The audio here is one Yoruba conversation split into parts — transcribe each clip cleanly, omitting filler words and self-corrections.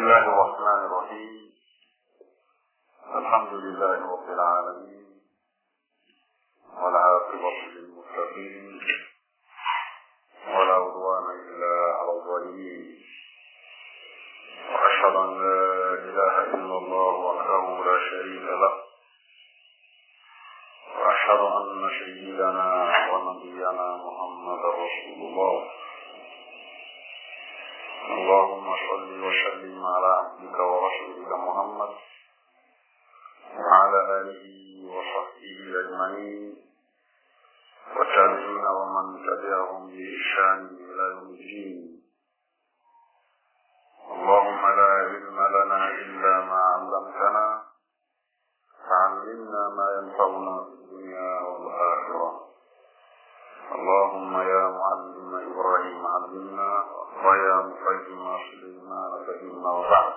الله الرحمن الرحيم. الحمد لله رب العالمين، والعاقبة للمتقين، ولا عدوان إلا على الظالمين. وأشهد أن لا إله إلا الله وحده لا شريك له، وأشهد أن سيدنا ونبينا محمد رسول الله. اللهم صل وسلم على عبدك ورسولك محمد وعلى آله وصحبه أجمعين والتابعين ومن تبعهم بإحسان إلى يوم الدين. اللهم لا علم لنا إلا ما علمتنا، فعلمنا ما ينفعنا في الدنيا والآخرة. اللهم يا معلم إبراهيم علمنا، ويا مفهم سليمان فهمنا. وبعد،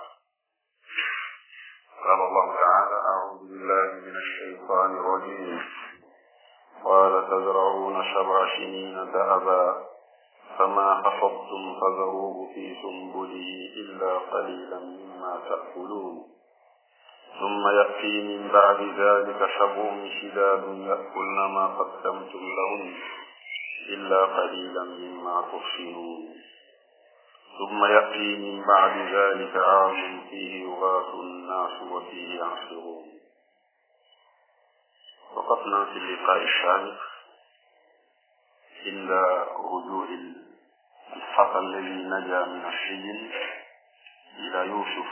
قال الله تعالى: أعوذ بالله من الشيطان الرجيم. قال: تزرعون 7 سنين دأبا فما حصدتم فذروه في سنبله إلا قليلا مما تأكلون، ثم يأتي من بعد ذلك 7 شداد يأكلن ما قدمتم لهن إلا قليلا مما تحصنون، ثم يأتي من بعد ذلك عام فيه يغاث الناس وفيه يعصرون. وقفنا في اللقاء السابق عند رجوع الفتى الذي نجا من السجن إلى يوسف،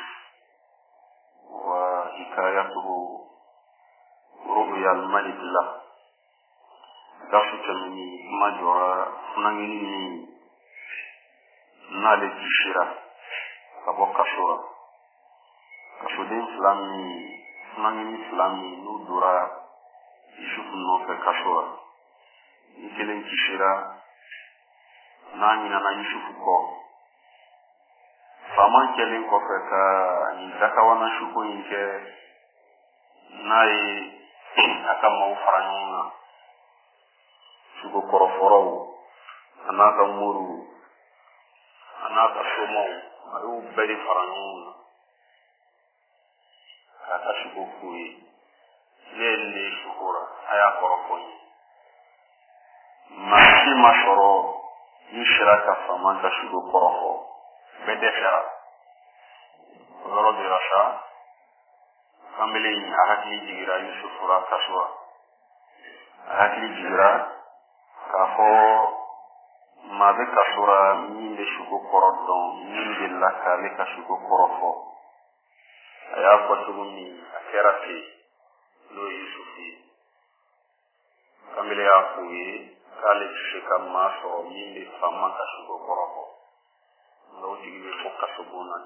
وحكايته رؤيا الملك له. دفت مني مجرى نغني نالي كشيرا كبو كشورا كشودين فلامي نغني فلامي نودورا يشوف نوفي كشورا يكلين كشيرا ناني نانا يشوف كو فامان كلين كوفيكا يدكا وانا شوكو ينكي ناي أكامو فرانيونا sugo koroforo anaka muru anaka somo ayu beri faranun kata sugo kuyi lele shukura aya korofoni masi mashoro yishiraka famanta sugo korofo bedefera loro de rasha kamele ahati jigira yusufura kaswa ahati jigira kafo mabe kasura min de shugo korodon min de laka le ka shugo korofo aya ko tumi akerate lo yusufi kamile ya kuyi kale shika maso min de fama ka shugo korofo lo digbe ko kasubuna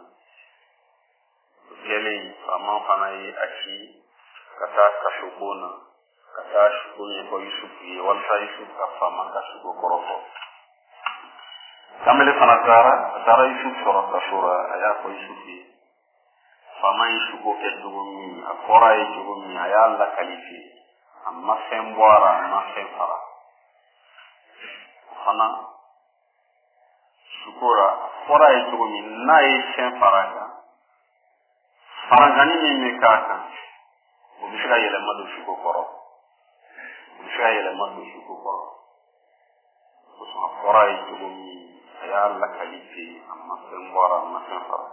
yele fama fana yi aki kata kasubuna kata shukunye ko yusufi walsa yusuf kafama kashugo korofo kamele fanatara yusuf sora kasura aya ko yusufi fama yushugo ke dugumi akora yugumi aya la kalifi amma sembwara amma sefara fana shukura akora yugumi nae sefara ga farangani ni mekaka ubishira yele madu shugo korofo mshayele madu shukuko kusema forai tugumi ayalla kaliti amma sembara masafara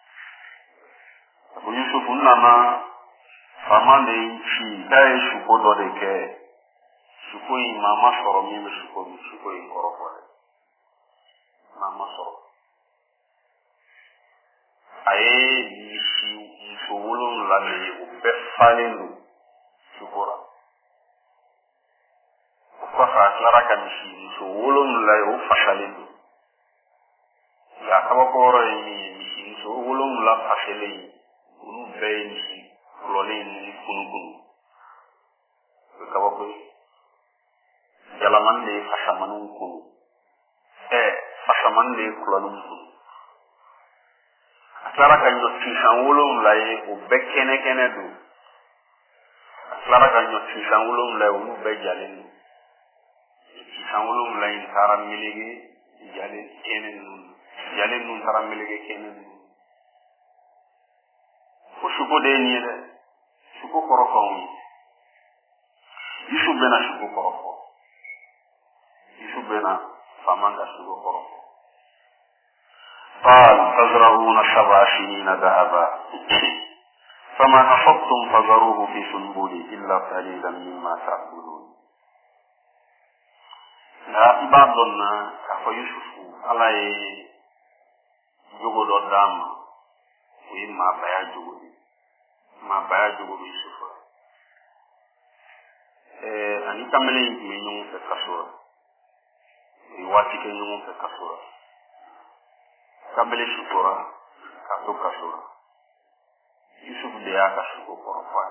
Abu Yusuf unama famande chi dai shukodo deke shukoi mama soro mimi shukoi korofo mama soro aye nishi msowulun lale ubefalenu shukura kwa clara kamisi so wolum la yo fashalendo ya kaba koro ni so wolum la fashele unu be ni klole ni kunukunu kaba ko yalaman de fashamanu kunu fashaman de klolum kunu clara kanyo tisan wolum la ye o be kene do clara kanyo tisan wolum la unu be jalenu Sangulum lain taram miligi jale kenen nun taram miligi kenen suko de ni de suko korofo isu bena suko korofo isu bena famanga suko korofo قال تزرعون 7 سنين دأبا فما حصدتم فذروه في سنبله إلا قليلا مما تأكلون لا إبادنا كفا يوسف على جوجو دام وإما بيا جوجو ما بيا جوجو يوسف أني كملين من يوم في كسورة يواتي كن يوم في كسورة kabele shukura kato kasura Yusuf de ya kashuko korofaya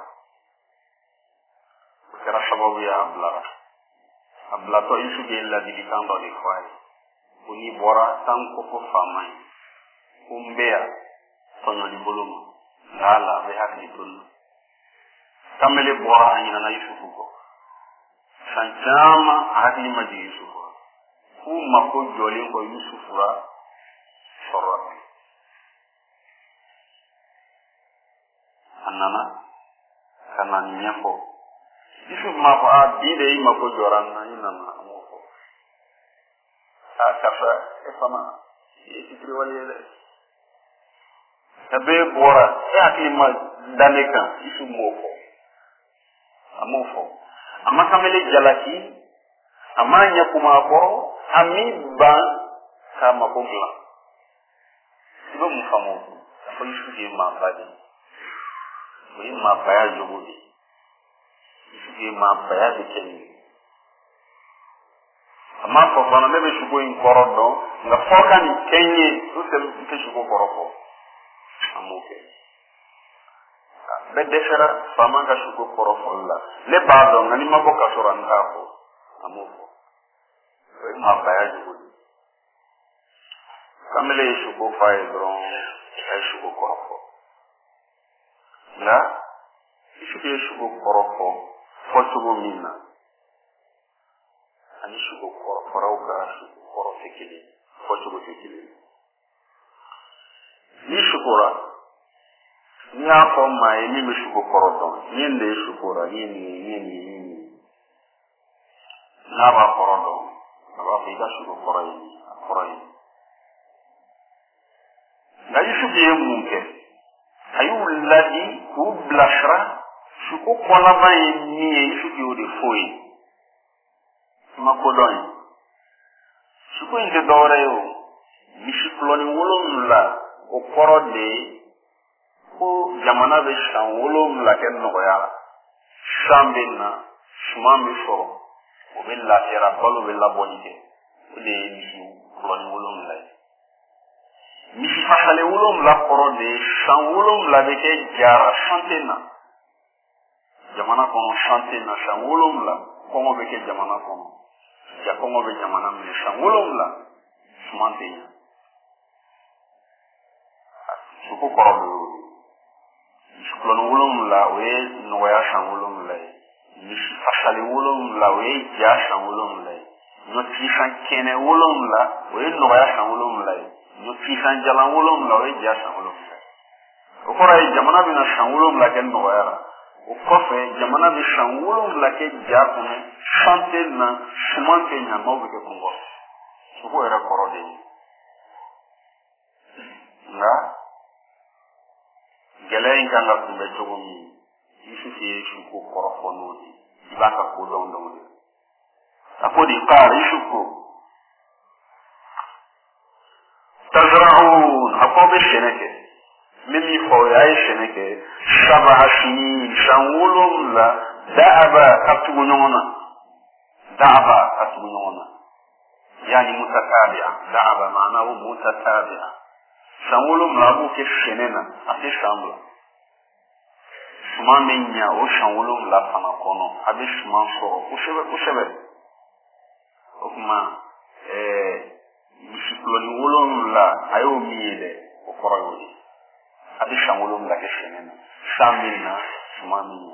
kera sababu ya abla to Yusuf de la di kando de kwai uni bora tanko ko famai umbea tonyo di bolum lala be hakni tun kamele bora anyina na Yusuf ko sanjama hakni maji Yusuf ku mako jolin ko Yusuf ra sorot anana kana nyambo Yusuf ma ko abide ma ko joran na inana amoko akafa efama yitri walele tabe bora yakli ma daneka Yusuf moko amofo amakamele jalaki amanya kuma ko amiba kama kongla ibo mufamo ko Yusuf ye ma badi ko ma baya jogodi Yusuf ye ma baya de keni ama ko bana mebe shugo in korodo nga foka ni kenye to se ke shugo koroko amoke be defera fama ga shugo koroko la le bado ngani maboka sura ndako amoko ko ma baya jogodi kamele shugo fay dron ay shugo koroko la shugo koroko fo shugo minna ani shugo koroko ga shugo koroko kili fo shugo kili ni shukura ni afo mai ni mi shugo koroko ni nde shukura ni na ba koroko na ba fi ga shugo koroko na Yusuf ye munke ayu ladi ku blashra shuko kola ba ni Yusuf yo de foi makodon shuko inde dore yo mishikloni wolomla o korode ko jamana be shan wolomla ken no ya shambena shumambe fo o bella era balo bella bonite o de mishikloni wolomla misi fasale wolom la korode shan wolom la beke jara chantena jamana kono chantena shan wolom la komo beke jamana kono ya komo be jamana me shan wolom la chantena suko korode suko wolom la we no ya shan wolom la misi fasale wolom la we ja shan wolom la no trishan kene wolom la we no ya shan wolom la no fisan jalan wolom la we ja san wolom o kora jamana bi na san wolom la ken no yara o kofe jamana bi san wolom la ke ja ko chante na sumante nya mo be ko ngo so ko era korode na gelen kan la ko be jogo mi Yusuf ye su ko korofo no di ibaka ko don don akodi qara Yusuf ko تزرعون أقوم الشنكة ممي فوياي الشنكة 7 سنين شنولهم لا دعبا أتغنونا يعني متتابعة دعبا معناه متتابعة شنولهم لا بوك الشننا أتي شاملا شما منيا أو شنولهم لا فنقونو أبي شما صورو وشبه وكما misikloni wolom la ayo miele o koroyodi abi shamolom la keshenena shamina sumami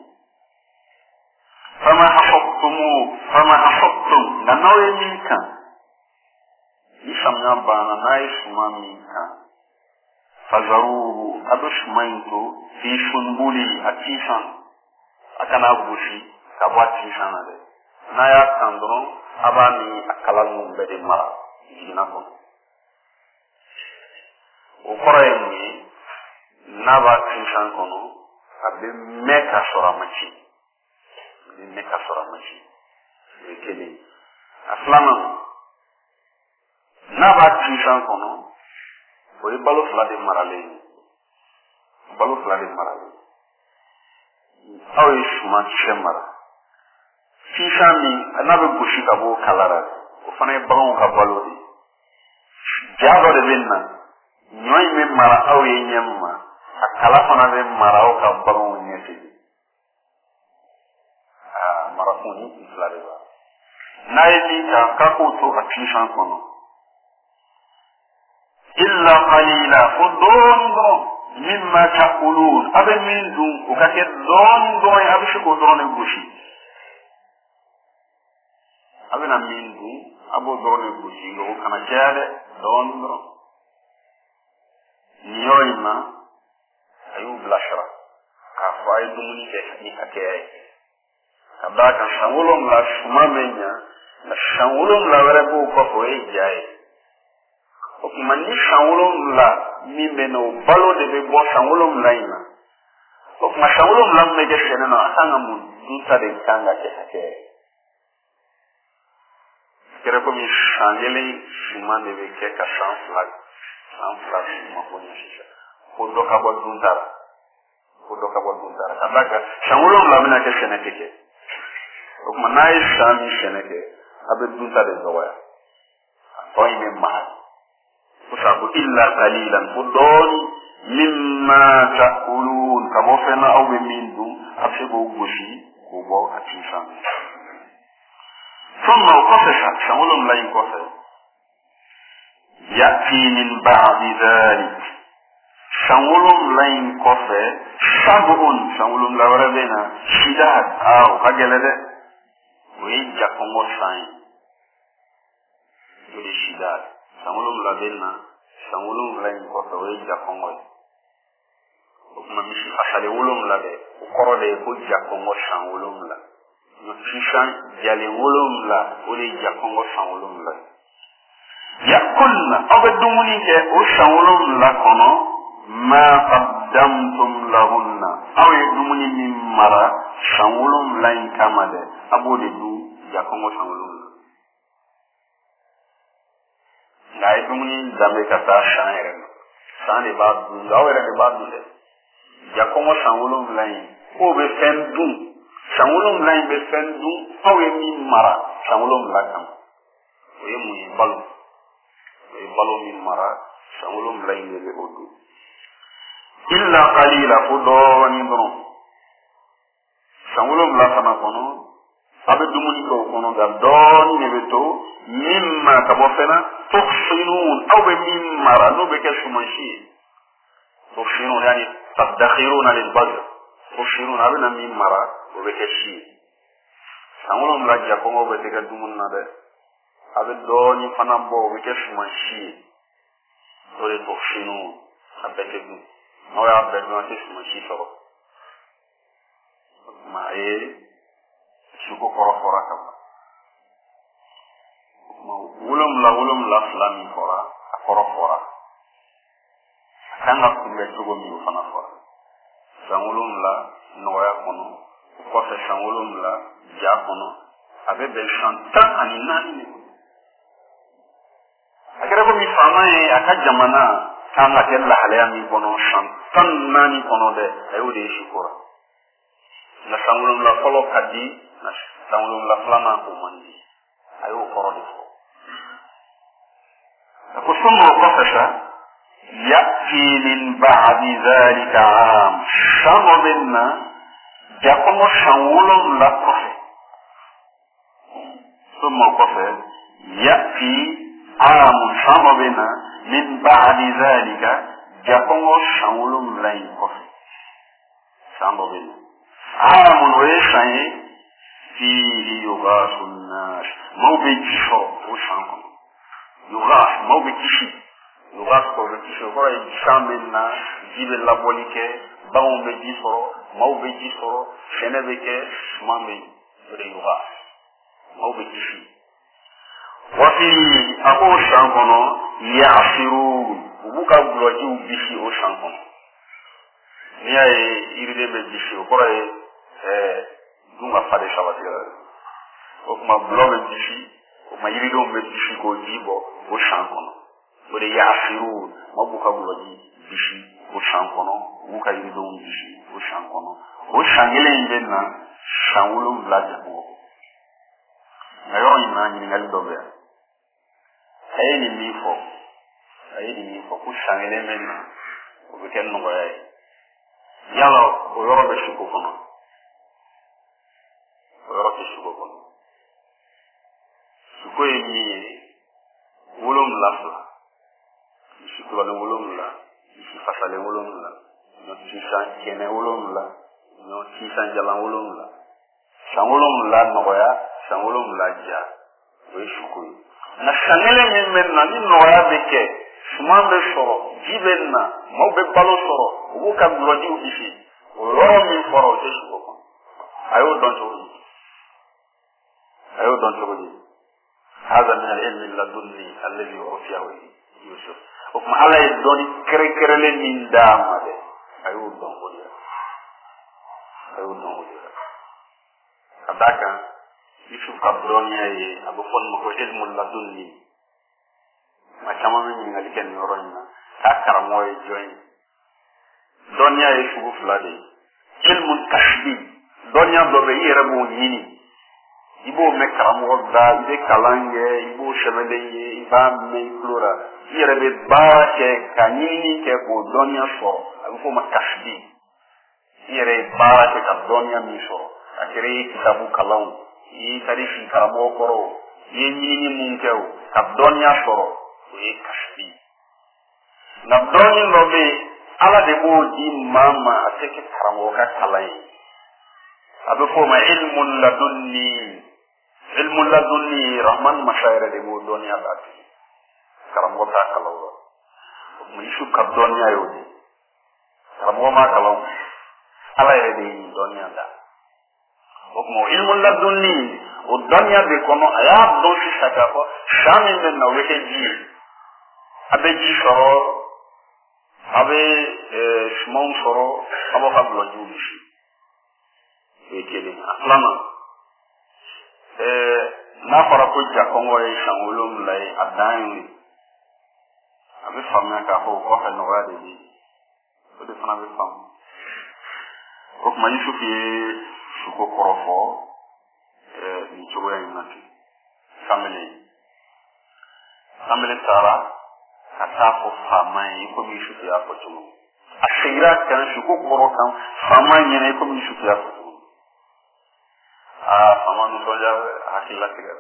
fama hafaqtum nanawe minka ni shamna bana nay sumami ka fazaruhu abe suman to fi sunbuli atisan akana bushi kabwati sana de na ya kandron abani akalamu bede mara jina ko o kore ni naba tisan kono abe meka sora machi ekele aslama naba tisan kono o balo flade marale awe shuma shemara fishami anabe bushi kabo kalara o fana balon ka balodi jado de benna nyoy me mara awe nyamma akala fana be mara o ka balon nyete mara funi iflade ba nayi ka kako to attention kono illa qalila fudun mimma taqulun abe min dun o kake don abe shiko don e bushi abe na min dun abo don e bushi o kana jale don niyoyma ayu blashara ka fay dumuni ke ni kake kabaka shangulum la shumamenya na shangulum la wala ko ko e jaye o kimani shangulum la mi meno balo de be bo shangulum la ina o ma shangulum la me je shene na asanga mu duta de kanga ke hake kere ko mi shangele shumane be ke ka flag ma ko ni shisha ko do ka bo duntara kabaka shangulum la me na ke shene ke o ma nay shami shene ke abe duta de zoya o ime ma kusabu illa qalilan fudon mimma taqulun kamo fena aw mindu afego goshi ko bo atisha thumma qafasha shawulum la yanqasa yati min ba'di dhalik shawulum la yanqasa shawulum la warabena shidad aw kagelade wi jakongo sai yuri shidad shawulum la benna shawulum la yanqasa wi jakongo kuma mishi asale wulum la de korode ko jakongo shawulum la fishan jale wulum la uli jakongo shawulum la yakulna abadumuni ke o shawulum la kono ma qaddamtum lahunna aw yadumuni min mara shawulum la kamade abode du jakongo shawulum la ngai dumuni zambe kata shaire sane ba du awere de ba du de jakongo shawulum la ko be fendu shawulum la be fendu aw mi mara shawulum la kam o yemu balu min mara shawulum la be odu illa qalila fudoni dron shawulum la sama kono abe dumuni ko kono ga doni ne beto mimma kabofena tukhsinun aw min mara no be keshumashi tukhsinun yani tadakhiruna lil badr tukhsinun abena min mara o be keshi shawulum la jakongo be te ga dumunna de abe doni fanambo be keshumashi dole tukhsinun abete du no ya be no keshumashi so ma suko kora kama wulum la flami kora kanga kumbe sugo mi ufana kora shangulum la noya kono ko se shangulum la ja kono abe be chantan aninani agara ko mi fama aka jamana kanga tella halaya mi kono chantan nani kono de ayude shukura la shangulum la folo kadi na shangulum la flama ko mandi ayo korode ko sumo ko fasha yati min ba'di dhalika am shamabinna jakomo shangulum la kofe sumo kofe yati am shamabinna min ba'di dhalika jakomo shangulum la kofe shamabinna amun weshaye fihi yughasun nas mawbijisho ushanko yughas mawbijishi yuga ko be kisi ko ay shamen na jibe la bolike bawo be ji soro maw be ji soro shene be ke mambe be yuga maw be kisi wa fi ako shankono ya'sirun ubuka bloji ubisi o shankono ni ay iride be bisi ko ay dunga fade shabatira o kuma blobe bisi o ma irido be bisi ko jibo o shankono bode ya'sirun mabuka bloji bisi o shankono ubuka irido bisi o shankono o shangele ndenna shawulo blaje ko ayo ina ni ngal dobe ayini mi fo ku shangele menna o be ken ngo ay yalla o yoro be shuko kono suko yi wolom lafla suko la wolom la su fasale wolom la no ci san kene wolom la no ci san jalan wolom la san wolom la no ya san wolom la ja we suko na shangele menna ni no ya beke suman be soro jibenna mo be balo soro o ka bloji ubisi o lo mi foro de suko ayo don to هذا من العلم اللدني الذي أوتيه يوسف وكما على يدوني كركرل من دام هذا أيو دون وليا كذاك يوسف كبروني أبو فن مكو علم اللدني ما كما من ينالكن يورنا تكرم موي جوين دنيا يوسف فلادي علم التشبيه دنيا بابي يربو يني ibo me karamo da ide kalange ibo shemedeye iba me flora ire be ba ke kanini ke ko donya so afo makashdi ire ba ke ka donya mi so akire kitabu kalang yi tarifi karamo koro yi nyini mun kew ka donya soro yi kashdi na donya no be ala de bo di mama ateke karamo ka kalai abe fo ma ilmu ladunni rahman mashaira de bo donya dati karam wata kalaw mu isu ka donya yodi karam ma kalaw ala de donya da mo ilmu ladunni o donya de kono aya do si saka ko shamin den na weke ji abe ji soro abe shmon soro abo ka bloju bishi ekele aslama na fara ko jakongo e shangulum lai adan abi famna ka ko ko fa no wade bi ko de fana be fam ko ma yisu fi su ko korofo ni choya inati family tara ata ko fama yi ko mi su fi apotu ashira kan su ko koro kan fama yi ne ko mi su fi apotu fama nu sonja hakilla tigara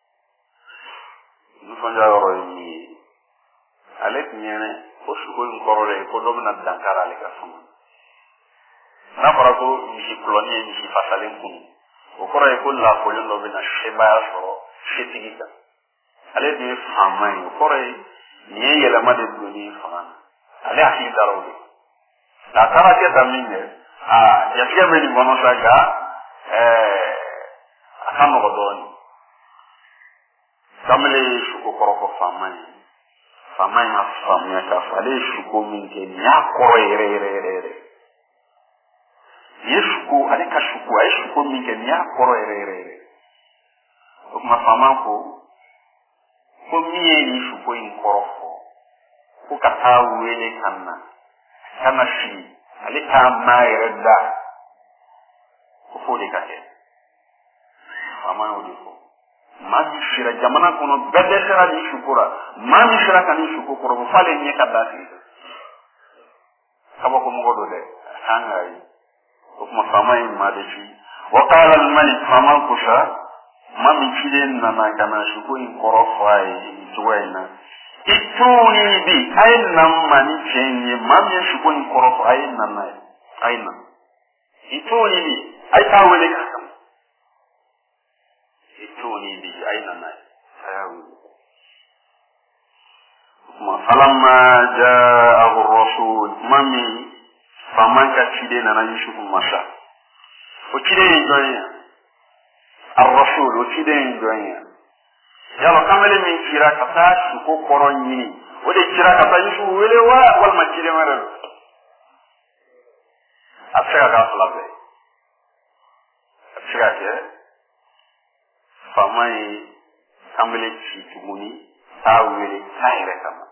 nu sonja yoro yi alek nyene ko suko ngorole ko do na dankara le ka fama na fara ko mi koloni mi fasalen kun o koro e ko la ko yondo bina sheba so shetigita ale de fama yi koro ni yela ma de doni fama ale akhi daro de la kara ke tamine ya fiya me ni bono saga kama godoni kamle shuko koroko famai na famia ka fale shuko minke nya koro ere yeshuko ale ka shuko ay shuko minke nya koro ere o ma famako ko miye ni shuko in korofo ko kata wele kana shi ale ka maire da ko fode kake amana odiko mami shira jamana kono bede shira di shukura mami shira kani shukura ko fale nye kadasi kabo ko ngodo de hangai ko ma famai madeshi wa qala al malik faman kusha mami chile na kana shuko in korofai tuwaina ituni bi ayna mani chenye mami shuko in korofai na ayna ituni bi ay tawele kasam ituni bi ayna na ayawi falamma ja'ahu ar-rasul mami faman ka cide nana Yusuf masa o cide jonya ar-rasul o cide jonya yalo kamele min kira kata su ko koron yini o de kira kata Yusuf wele wal ma cide mara afsha ga falabe afsha ke famai kamele ci tumuni ta wele tayre kama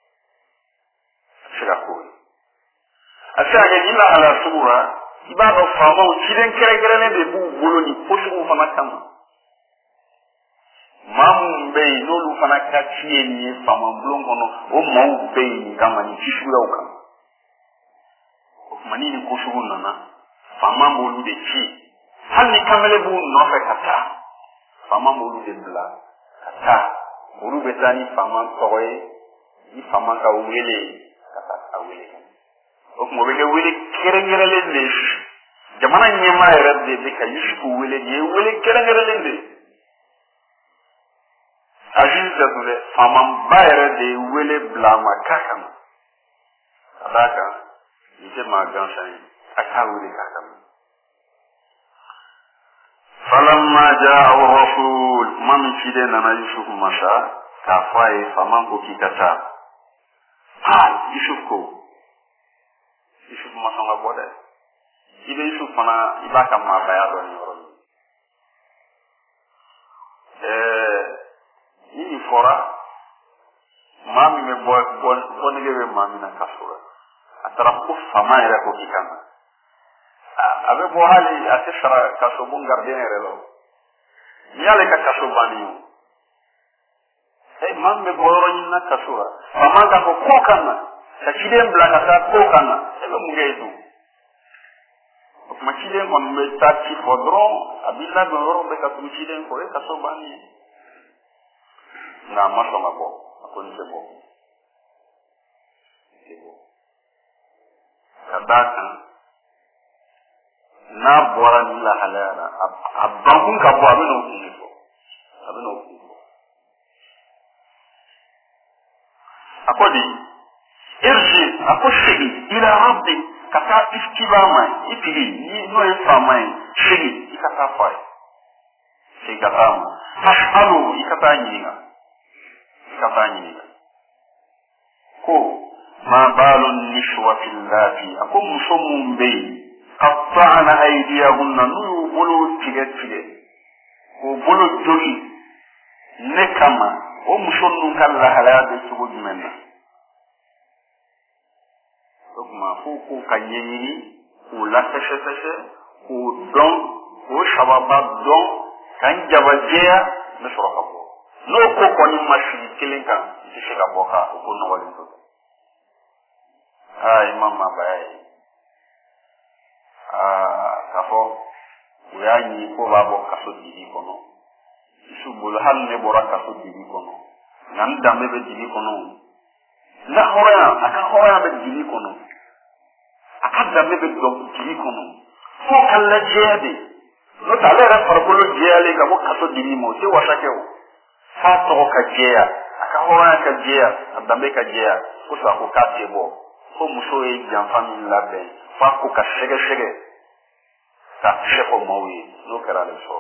afsha ko afsha ga illa ala sura ibado fama o ciden kere ne de bu boloni posu fama kama mamu bei nolu fana ka ciye ni fama blon kono o mau bei kama ni cishura o kama mani ni kosugu nana fama molu de ci hal ni kamele bu no fe kata fama molu de bla kata uru betani fama toye ni fama ka wele kata ka wele o mo wele kere le jamana nyema erade de ka yisku wele ye wele kere le ajin da dole fama bayre de wele bla makaka adaka ite magan sai aka wele kaka falamma ja'ahu ar-rasul man fide nana Yusuf masha ka fai fama ko kikata Yusuf masha ngabode ibe Yusuf fana ibaka mabaya do ni oro ni fora mami me bon nege mami na kasura atara ko fama era ko kikana abe bo hali atishara kaso bungar denere lo yale ka kaso bani mam me boro ni na kasura fama ka ko kokana ka kidem blaka ka kokana ebe mungedu ma kidem on me tati fodron abilla do ro be ka kidem ko e kaso bani na maso mabo akoni sebo kadaka na bora ni la halala abban ka bo abino kiko akodi irji akoshi ila rabbi kata iskibama itigi ni no efamai shigi ikata fai sigatamu tashalu ikata nyinga ko ma balun nishwati allati akum sumum bay qatta'na aydiyahunna nu bulu tige ko bulu jogi nekama o mushonnu kala halade sugo jumenna ma ko kanyenyi ko la tashe ko don ko shababa don kan jabajeya na shoroka ko no ko koni mashi kilinka shika boka ko no wali to mama baye kafo uyani ko babo kaso didi kono subul hal ne bora kaso didi kono nan dambe be didi kono na hora be didi kono aka dambe be didi kono ko kala jede no tale ra farkolo jele ka mo kaso didi mo te wasake o fa to ka jeya aka hora ka jeya dambe ka jeya ko sa ko ka tebo ko muso e jamfami labe fa ko ka shege ta sheko mawi no kara le so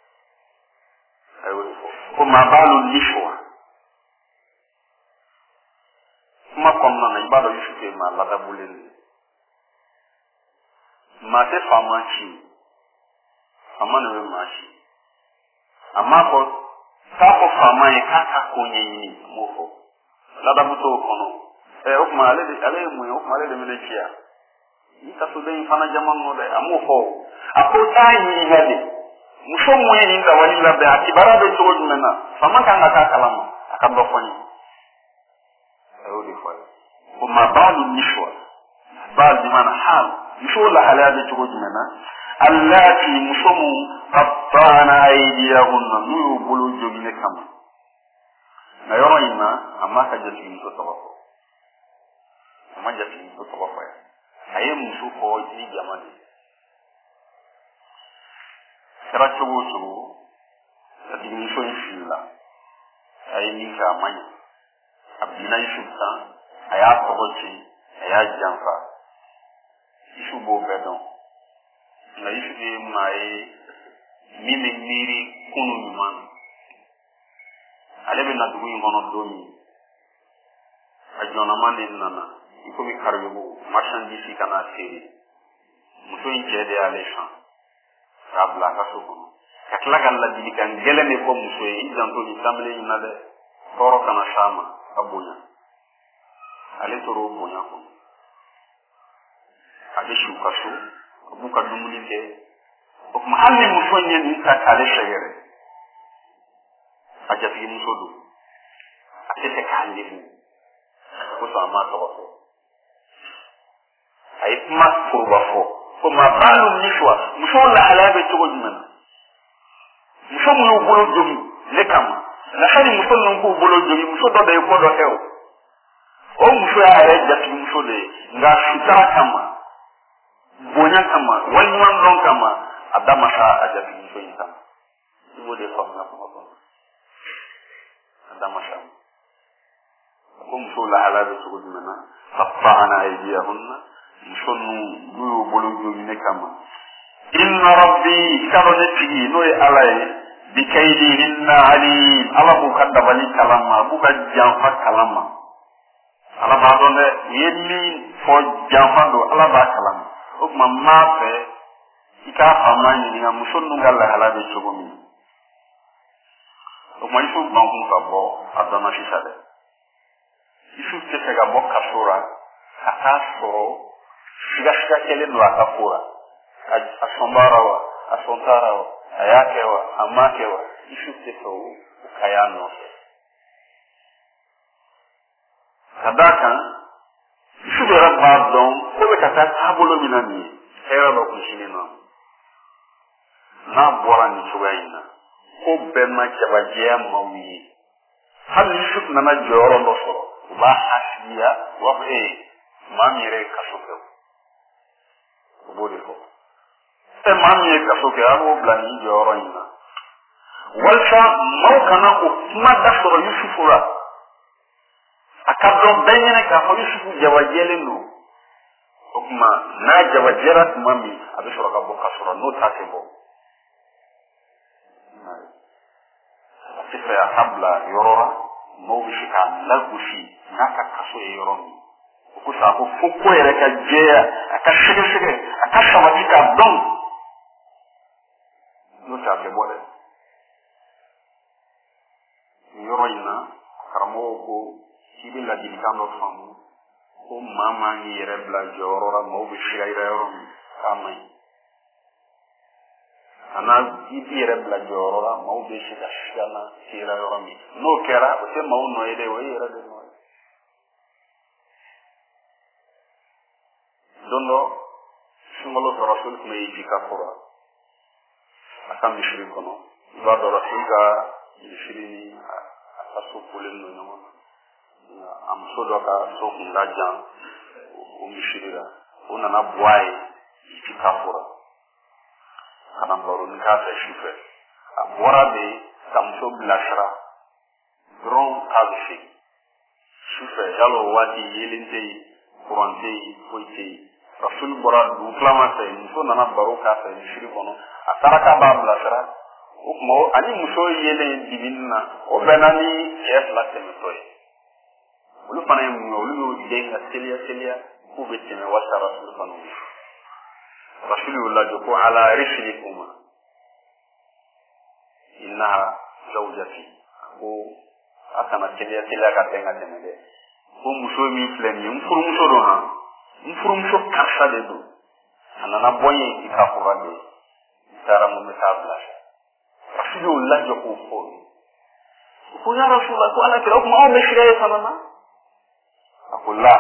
ayo ko ma balu lishwa ma komna na ibado yishuke ma la dabulin ma te famachi amana we machi amma ko ta ko famaye kaka konye ni mofo la dabuto kono okuma ale mu okuma ale de menekia ita so den fana jaman no de amofo ako tayi ngade musho moye ni nda wali la be atibara be to mena fama kanga ka kalama akabba foni ayodi fo kuma balu nishwa bal di mana hal musho la halade to mena allati mushomu qattana aydiyahunna nu bulu jogine kam na yoro ina amaka jasi to tabako amanja fi to tabako ya aye musu ko ni jamani sara chogo ati muso insila aye ni ka manya abina Yusuf tan aya togochi aya janfa Yusuf bo bedon na Yusuf mai mimi miri kunu man alebe na dugu ngono domi ajona mane nana ikomi karyo marchandise kana seri muso injede alesha rabla ka sokono katla galla dikan gelene ko muso yi zanto ni tamle ni nade toro kana shama abunya ale toro bunya ko ade shukaso buka dumuli ke o mahalli muso nyen ta kale shayere ajati muso do atete kale mu ko sama to ko ay ma ko bafo ko ma balu nishwa muso la alabe to gojumana muso mu bolo jogi le kama la hadi muso non ko bolo jogi muso do be ko do hew o muso ya re jati muso de nga sitara kama bonya kama wani wan don kama adama sa ajati muso yin kama ibo de ko na ko adama sa ko muso la alabe to gojumana fatana aydiyahunna muso nu bolo jogi ne kama inna rabbi karone tigi no e alay bi kaydihinna alim ala bu kadda bani kalama bu ka jamfa kalama ala ba don de yelli fo jamfa do ala ba kalama o mamma fe ika amani ni muso nu ngalla hala be chogomi o mai fu bangu ka bo adama shisade isu te ga bo kasura aka soro shiga kele do akafura asombarawa asontarawa ayakewa amakewa ishufte so ukayano sadaka ishude rabadon ko kata tabolo minani era do kushini no na bora ni sugaina ko bema chabaje mawi hal yusuf nana joro no so ba hasiya wa mamire kasuko bodi ko e mami ka soke abo blani joro ina walfa mawkana ko madda so yusufura akabdo benyene ka fo yusufu jawajele no okuma na jawajera mami abisoro ka boka soro no tatebo sifa ya habla yorora mawbishika lagushi naka kaso yoromi ko sa ko fukko ere ka jeya akashige akashawatika don no tabe bole yoroina karamo ko sibi la dilikando famu ko mama ni rebla jorora mo bi shiraira yorom kamai ana ibi rebla jorora mo bi shigana sira yorom no kera o se mo no ede o yera de no dondo sumalo rasul kuma yi kafura akam mishri kono ba do rasul ga mishri asu pulen no no am sodo ka so kunda jam o mishri ra ona na boy yi kafura kana baro ni ka fa shife abora de kam so blashra dron kalfi shife yalo wati yelinte kurante poite rasul bora du clamate so nana baroka fa shiri kono asaraka babla sara ukmo ani muso yele dibinna o benani efla temtoy ulu panay mu ulu denga selia ku betene wasa rasul kono rasulullah joko ala rishlikuma inna zawjati ko akana selia ka tenga temede ko muso mi fleni mfuru muso do ha mfurumsho kasa de do anana boye ikafura de tara mo metabla rasul la joko ko ya rasul ko ala kira ko ma be shiraye sanana aqulla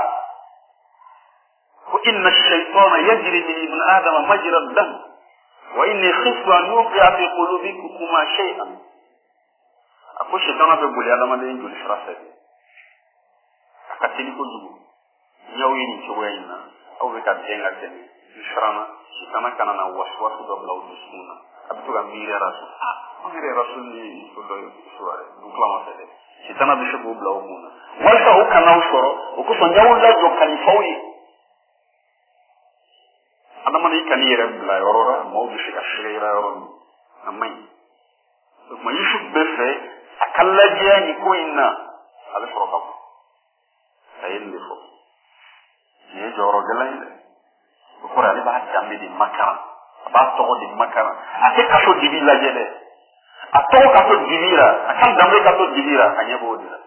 ko inna ash-shaytana yajri min ibn adam majra ad-dam wa inni khiftu an yuqi'a fi qulubikum shay'an ako shaytana be buli adama de njul frasa de akatili ko jugo nyawi ni ci wayna aw be ka denga tene shrana shaytana kana na waswasu do blaw sunna abtu ga mire rasul ni so do suare du klama tele sitana bi shabu bla umuna walta o kana usoro o ko so nyawla jo kan fawi adama ni kan yere bla yorora mo bi shika shira yoron amai ma yusuf befe akalla je ni ko inna ala foroka ayin defo ni joro gelainde ko ra ba tambe di makara ba to di makara ate kaso dibi la jede ato kaso dibira akan dambe kaso dibira anya bodira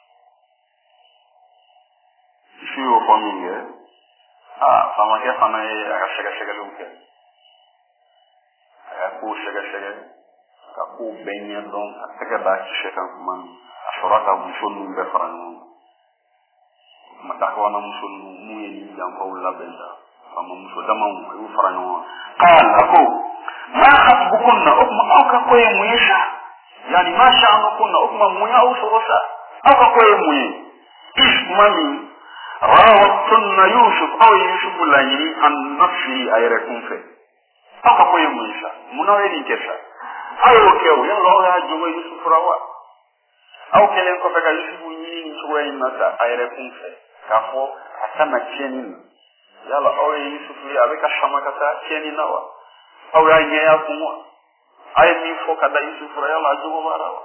shiyo fominge fama ke fama e aga shega lunke aga ku shega ka ku benya don ataka ba shega man ashoraka mushonu be faranu matako na mushonu muye ni jambo la benda fama mushodama mu faranu qala ko ma hasbukunna ukma auka koye muyesha yani ma sha'anukunna ukma muya au shorosa auka koye muye ismani rawattunna yusuf aw yusuf lanyini an nafsi ayrakum fe auka koye muyesha munawe ni kesa ayo kew yalla ya jogo yusuf rawa aw kelen ko feka yusuf ni suway nata ayrakum fe kafo asana chenin yalla aw yusuf li abeka shamakata chenin nawa aw ya nyaya kuma ay mi fo kada yusuf yalla jogo barawa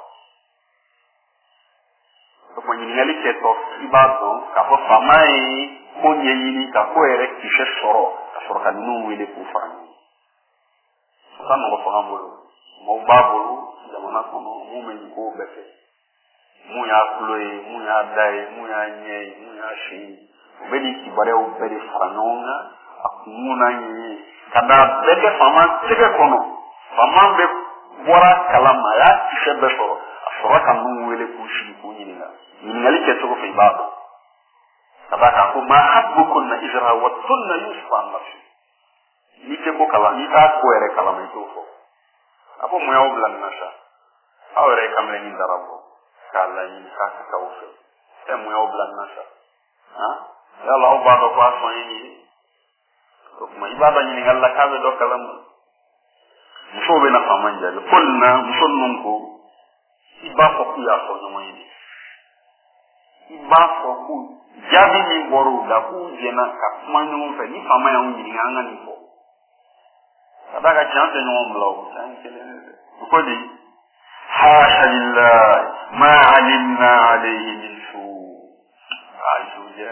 to ko nyingali ke to ibado ka fo famai ko nyeyini ka ko ere ki she soro ka soro ka nu wele ku fani kan mo fo ngambolo mo babolo jamana ko no mo me ko bete mu ya kuloy mu ya dai mu ya nyei mu ya shi bedi ki bare o bedi fanonga akuna yi kada beke fama tege kono fama be bora kalama ya shebe so asora kan nu wele ku shi ku nyina nyingali ke to fe baba tabaka ko ma habbukunna izra wa tunna yusuf an-nafsi ni ke ko kala ni ta ko ere kala mai to fo apo mo ya oblan nasha awre kamle ni darabo kala ni ka ka ufe e mo ya oblan nasha ha ya la obado ko aso ni kuma ibada ni ngalla kabe do kalam musobe na famanja le kulna musonnun ko iba ko ku ya so no moyi iba ko ku jabi ni boru da ku jena ka manu fe ni fama ya ngi nganga ni ko sadaka chance no mlo ko di hasha lillah ma alimna alayhi min su ajuja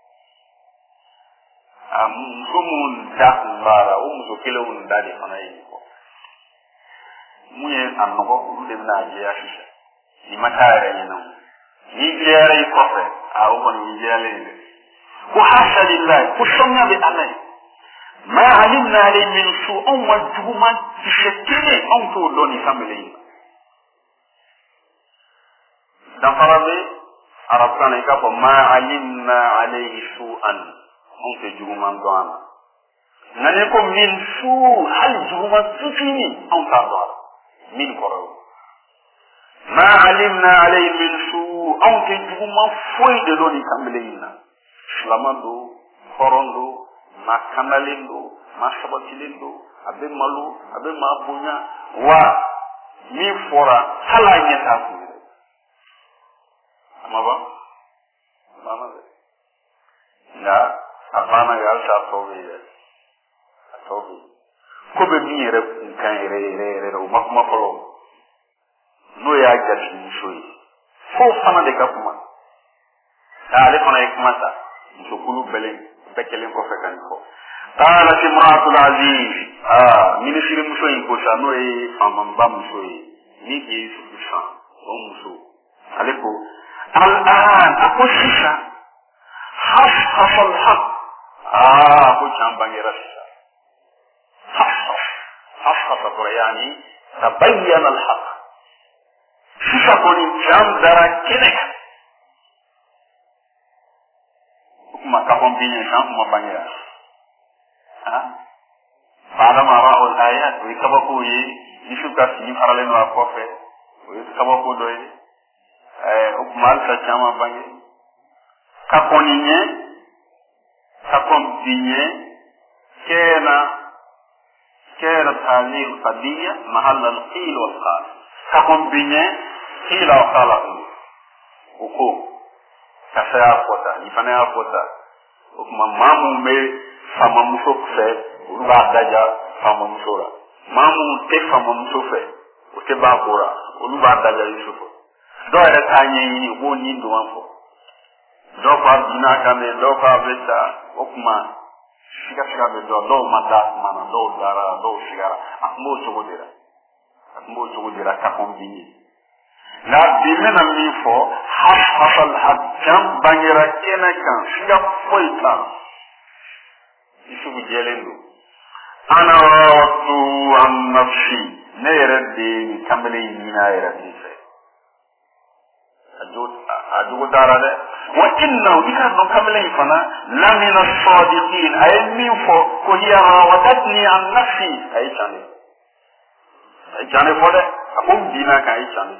musomun da mbara o muso kele un dade fana yi ko muye annogo de na je ya shisha ni matare ni non ni jere ko fe a o ko ni jere ni ko hasha lillah ko shomya bi allah ma alimna alayhi min su on wajhuma tishkile on to doni family dan farabe arab kan ka ko ma alimna alayhi su'an on ke juguman doana nane ko min su hal juguman sufini on ta doana min koro ma alimna alayhi min su on ke juguman foi de doni kambelina slamando korondo ma kanalindo ma sabatilindo abe malu abe mabunya wa mi fora hala nyata ku amaba mama na apana ya sa tobe ko be mi re kan re o makuma polo no ya gashi shoyi fo fana de kapuma ale fana ikmata so kulu belen bekelen ko fekan ko qalat imra'atul aziz min shirin musoyin ko sa no e famam ba musoyi ni ki su sa o muso aliko al'an akushisha حصحص الحق أقول كان بني رشا حصحص يعني تبين الحق شيشا كوني كان درا كنك كما كفن بيني كان كما بني رشا بعدما رأوا الآيات ويكبقوا يشوكا سيين أرلين وكوفي ويكبقوا دوي أكمال سجاما بني kakoninye kakombinye كان تعليل قضية محل القيل والقال kakombinye قيل وقال uko kasaya fota ni fana ya fota o kuma mamu me fama muso fe olu ba daja fama muso la mamu te fama muso fe o te ba bora olu ba daja yusufu do era tanyi wo ni ndo anfo do pa bina kame do pa beta o kuma shiga be do mata mana do dara do shigara akmo chogodera ka kombini la bimena mi fo hasal hadjam bangira kena kan shiga foita isu gelendo ana watu an nafsi nere de kamele yina era dife ajo dara de wa inna bika no kamele fana la min as-sadiqin ay min fo ko hiya wadatni an nafsi ay chane fode akum dina ka ay chane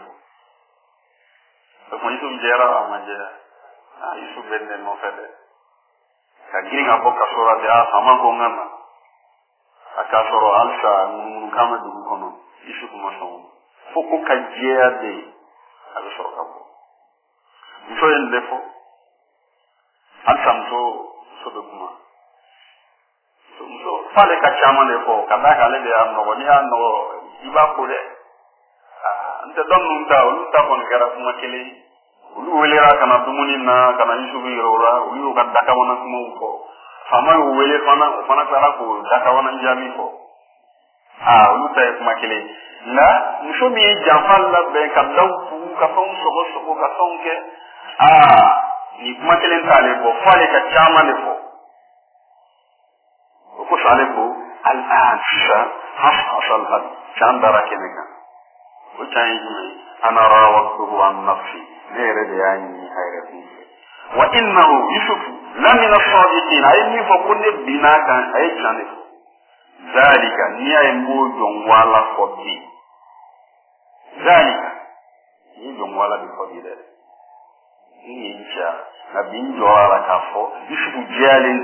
ko yitu jera amanje isu benne no fede ka ginga boka sura de sama ko ngana aka soro alsa kama dugu kono isu kuma so foko ka jea de ala soro ka bo so en defo alsa mso so de kuma so fale ka chama de fo kada ka le de amno ni anno iba ko de ante don nunta ulta kon gara kuma kele ulu welera kana dumuni na kana isu bi rora ulu ka daka wana kuma ko fama wele fana kala ko daka wana njami ko ulu ta kuma kele la muso mi jafal la be ka daw ka fon sogo ka sonke ni kuma kele tale bo fale ka chama le fo ko sale ko al ansha hasal had chandara keneka o changi ana rawatuhu an nafsi nere de yani hayratin wa innahu yusuf la min as-sadiqin ay ni fo kunne binaka ay chane zalika ni ay mojo wala foti zalika ni jo wala bi foti de ni insha na binjo ala kafo yusuf jalen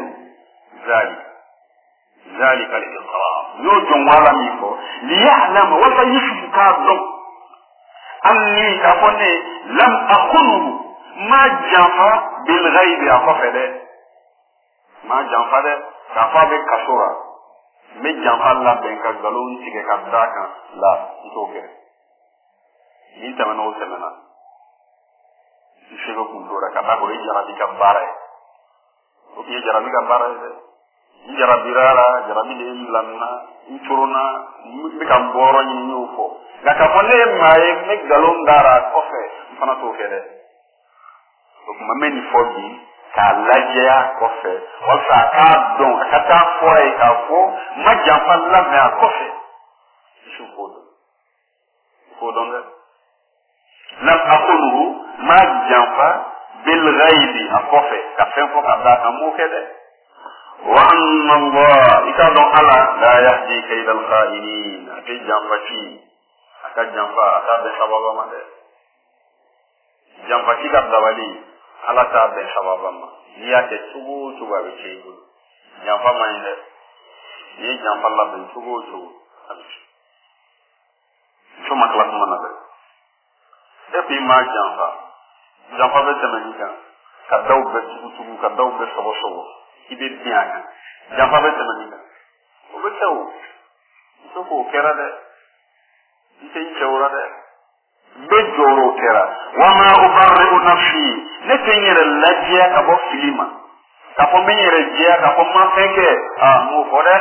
zalika al-iqrar yo jo wala mi fo li ya'lam wa fa yusuf ka do anni kafone lam akhunu ma janfa bil ghaib afafede ma janfa de kafa be kasura me janfa la ben ka galon tige ka daka la ntoke ni tamano semana ishego kundora ka ba ko jara di ka bare o ki jara di ka bare de jara birara jara bi de lanna inturuna mi ka mboro ni nyufo gaka fone mae me galon dara kofe fana to fede so kuma meni fodi ka lajia kofe wasa ka don akata foi ka fo majampa la me kofe isu fodon lam aqulu majampa bil ghaibi akofe ka fen fo ka da ka mo fede wa anna allah ikado ala la yahdi kayd al khainin ati jamba fi aka jampa ata be sababa ma de jampa kika dawali ala ta be sababa ma ya ke tugu ba be chego jampa ma inde ni jampa la be tugu so ma kala ma na be e bi ma jampa be temenika ka daw be tugu ka daw be sobo ibe biaka jampa be temenika o be taw so ko kera de ite chawra de be joro kera wama ubarru nafsi ne tenyere lajia ka bo filima ka po menyere jia ka po ma feke mo fode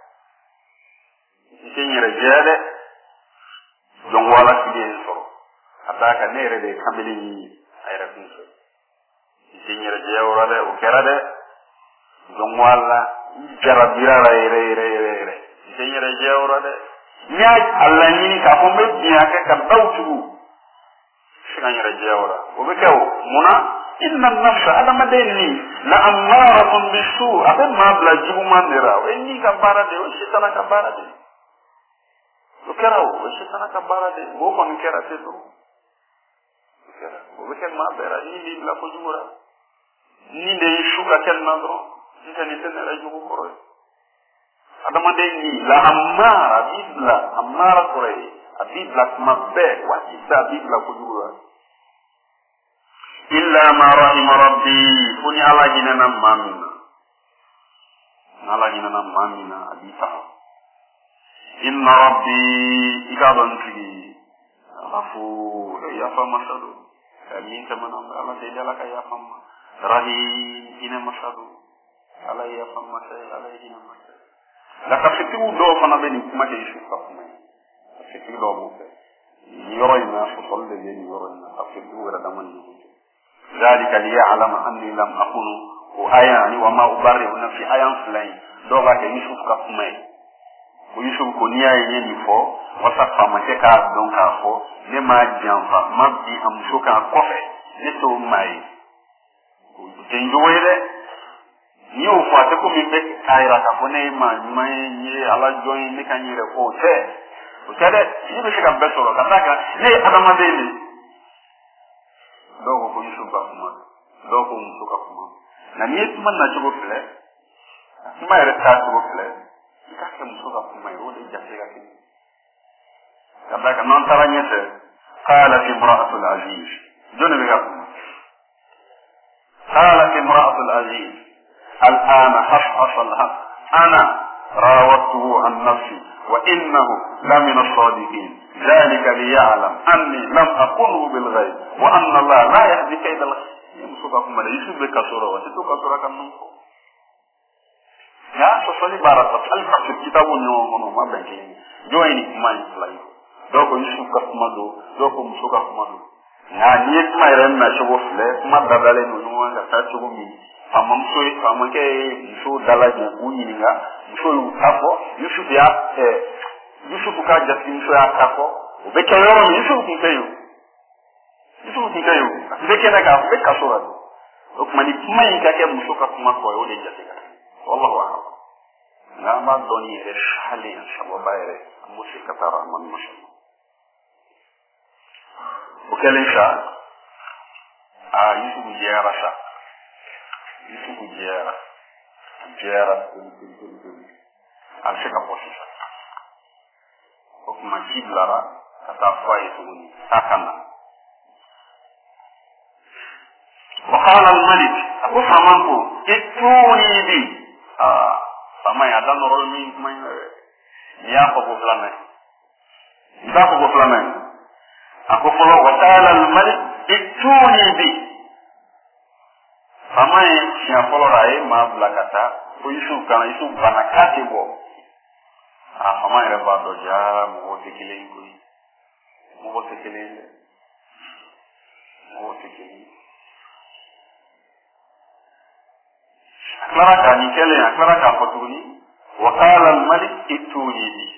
ite tenyere jia de don wala fide so ataka nere de kameli ayra kunso ite tenyere jia ora de o kera de don wala jarabira re ite tenyere jia ora de nya Allah ni ka ko mebiya ka dawtu shiganya rajawra o be kaw muna inna an-nafsa ala madani la amaratun bisu abe ma bla jibu mandira o ni ka barade o shitana ka barade o keraw o shitana ka barade go kon kera te do kera o be ken ma bera ni bla ko jumura ni de shuka ken nadro ni ten la jubu koro adama dengi la amara bibla amara kore abibla mabbe wa isa bibla kujura illa ma rahima rabbi funi ala jinana mamina abita inna rabbi ikaban fi afu ya fa masadu min tamana ala de dala ka ya fa rahim ina masadu ala ya fa masai ala ina masai la ka fitu do fana be ni kuma ke yusuf ka kuma fitu do mo fe yoro ina so solle ni yoro ina ka fitu wala da man ni zalika li ya'lama anni lam akunu ayani wa ma ubarri'u nafsi ayan fulay do ga ke yusuf ka kuma o yusuf ko ni ayen ni fo wasa fama ke ka don ka fo ne ma janfa ma bi am shoka kofe ne to mai tenjoyede ni o fa te ko mi be kaira ka ko ne ma ni ala join ne kan yire ko te o tede ni be ka be soro ka taka ne adama de ni dogo ko yusuf ba kuma dogo mu suka kuma na ni tuma na jogo fle tuma ere ta jogo fle ka ke mu suka kuma ro de jasse ka ke ka ba ka non taranyete qalat imra'atul aziz jone be ka قالت امرأة العزيز الآن حصحص الحق أنا راودته عن نفسي وإنه لمن الصادقين ذلك ليعلم أني لم أخنه بالغيب وأن الله لا يهدي كيد يمسككم على يوسف بكسورة وتتو كسورة كنوكو يا سوسولي بارك ألف في كتاب نيوم ما بيني جويني ما يفلاي دوكو يوسف كسمادو دوكو مسككم na ni kuma iren na shogo fle kuma dadale no no ga ta shogo mi famam ke so dalaje uyininga so yu kapo yusuf ya yusuf ka jatin so ya kapo o be ke yoro mi yusuf kun kayo be ke na ga be ka so ra o kuma ni kuma yin ka ke muso ka kuma ko o de jatika wallahu a'lam na ma doni re shali inshallah bayre musika tara man mashallah Bukan insya Yusuf jera alshaka posisa okuma kiblara kata fai suni takana وقال الملك أبو سامانكو اتوني بي sama ya dan orang ni main ya apa flamen aku follow waqala al-malik ituni bi sama yang follow rai ma blakata ko yusuf bana kati bo sama ere ba do ja mo tekile aklara ka fatuni waqala al-malik ituni bi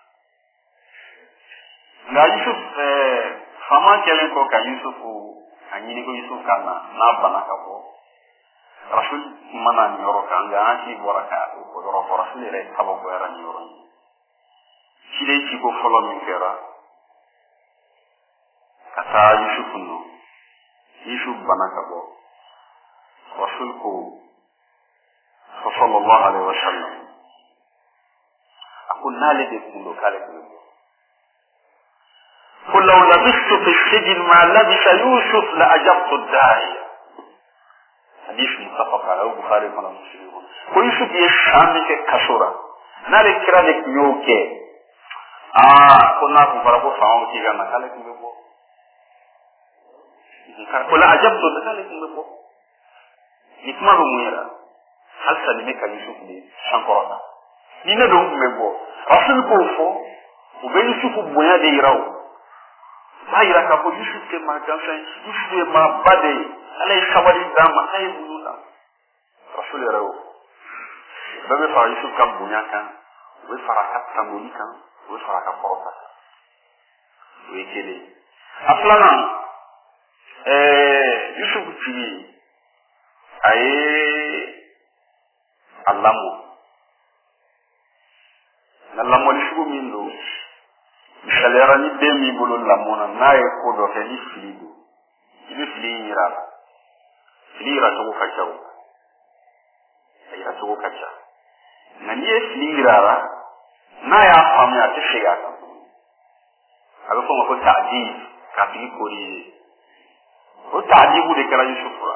na yusuf fama kelen ko ka yusuf anyini ko yusuf kana na bana ka ko rasul mana nyoro kanga aki boraka ko ro rasul re kabo ko era nyoro sile ci ko folo mi kera kata yusuf bana ka ko rasul ko sallallahu alaihi wasallam akun nale de kundo kale ko قل لو لبثت في السجن ما لبث يوسف لأجبت الداعية حديث متفق عليه البخاري ومسلم ويوسف يشامي كسورة نالك كرالك يوكي كنا كفرقوا فاهم كيغا نكالك مبو قل أجبت نكالك مبو نكما رميرا هل سلمك يوسف لي شنكرنا نينا دوم مبو رسول كوفو وبين يوسف بويا دي يراو bayira ka ko yusuf ke ma gansan yusuf e ma bade alay khawari dama ay bulula rasul rawo babe fa yusuf ka bunya kan we faraka tamuli kan we faraka porota we kele aflana yusuf ti ay allamu nallamo li shugo mindo misalera ni demi bolo lamona nae ko do ke ni filido ni filira to kachaw ay to kacha na ni filira na ya famya te shiga ka aga ko ta'dib ka fi ko ni o ta'dibu de kala Yusufra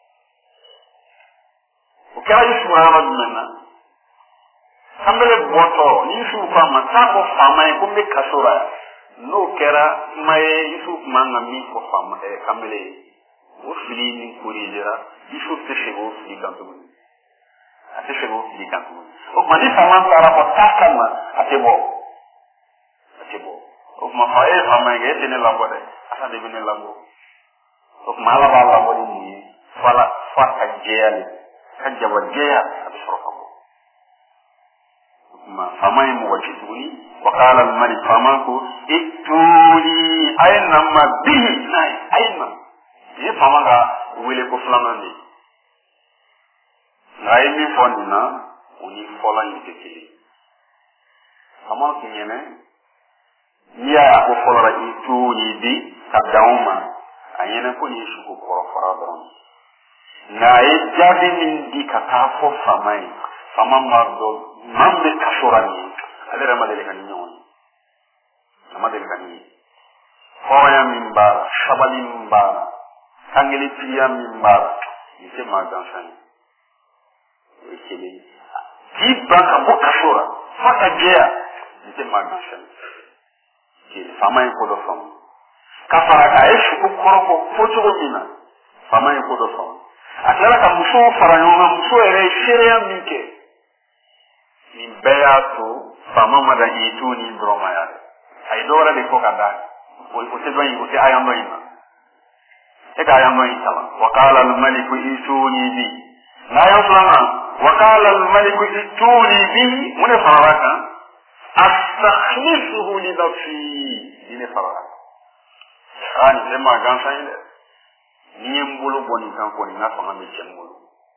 o kala Yusufra ma dunna kamele boto ni Yusuf fama ta ko fama ko me kasora no kera maye Yusuf manga mi ko fama kamele o fili ni kurijera Yusuf te shego fili kanto ate shego fili kanto o mani fama sara ko takama ate bo o ma fae fama ge tene labo de asa de bene labo o mala ba labo ni fala fata jeyali kajaba jeya abisrofa ما فما وجدوني وقال الملك فماكو ائتوني أينما به ناي أينما ये फमागा विले को फ्लामांडी नाइमी फोनिना उनी फोला इनके लिए फमा किन्हें ने या को फोला itu दी कदाउमा ayena ko ni shuko ko fara don na e jadi min di kata fo famai fama mardo mambe kashorani alera madele kan nyon amadele kan ni hoya mimba shabali mimba kangeli pia mimba ite magansan ekele ki banka bo kashora fata jea ite magansan ki fama ko do fam kafara ka eshu ko koroko foto mina fama ko do fam akala ka muso faranyoma muso ere sheria mike ni beato fama mada itu ni broma ya ai dora de kokada o te do o te ayando ina e ka ayando ina wa qala al malik ituni bi la yaflama wa qala al malik ituni bi mun faraka astakhlifuhu li nafsi ine faraka ani lema gansa ine ni mbulu boni kan ko ni na fama me chembulu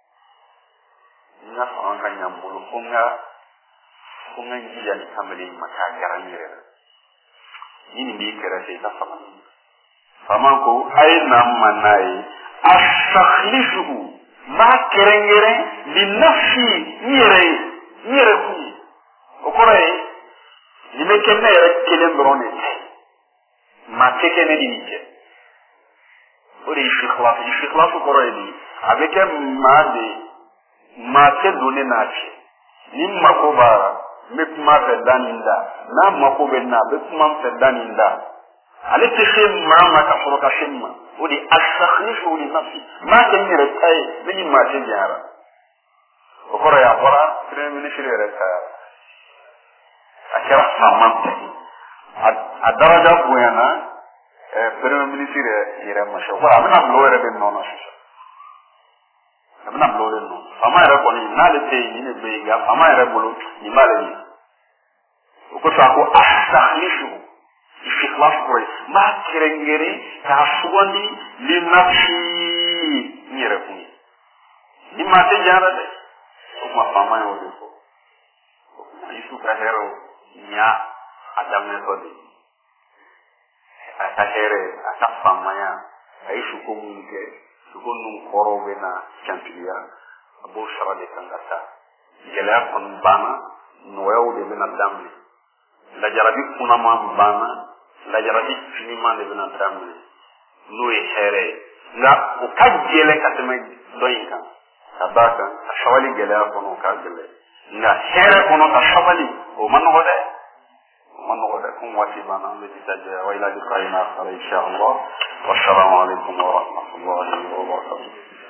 na fama kan nyambulu kunga njia ni kamili makagara nyere yini ndi kera se ta fama ko aina manai astakhlifuhu ma kerengere li nafsi nyere ku okore ni mekenne yere kelen drone ma tekene di nike ori ikhlas okore di avec ma te donner na chi ni makobara me kuma fe daninda na makobe na be kuma fe daninda ale te khema ma ka foroka shemma odi astakhlifu li nafsi ma kenni retay bini ma te jara okora ya fora premier ministre retay akira samante adaraja boyana premier ministre yere ma sho wala na blowere be nono sho amna blowere no fama era ko ni na le te ni ne be ga fama era bolo ni male ni ko sa ko astakhlifu ikhlas ko ma kerengere ka suwandi li nafsi ni refu ni ma te jara de ko ma fama yo de ko isu ka hero nya adam ne ko de ata here ata fama ya aisu ko mun ke ko nun koro bena champilia abo shara de kangata gela kon bana noyo de bena damli la jarabi kuna ma bana la jarabi finima de bena damli noy here nga o kajele kateme doyinka sabaka shawali gela kono kajele nga here kono ka shawali o manode kum wati bana be taja wa ila liqa'ina insha Allah wa assalamu alaikum wa rahmatullahi wa barakatuh